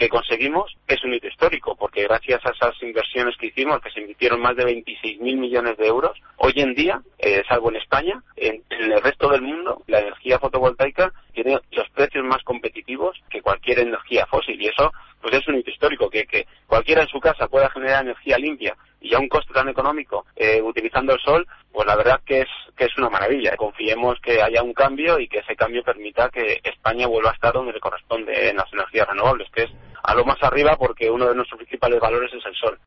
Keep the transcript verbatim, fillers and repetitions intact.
que conseguimos es un hito histórico, porque gracias a esas inversiones que hicimos, que se invirtieron más de veintiséis mil millones de euros, hoy en día, eh, salvo en España, en, en el resto del mundo, la energía fotovoltaica tiene los precios más competitivos que cualquier energía fósil, y eso pues es un hito histórico, que, que cualquiera en su casa pueda generar energía limpia y a un coste tan económico eh, utilizando el sol, pues la verdad que es que es una maravilla. Confiemos que haya un cambio y que ese cambio permita que España vuelva a estar donde le corresponde en las energías renovables, que es a lo más arriba, porque uno de nuestros principales valores es el sol.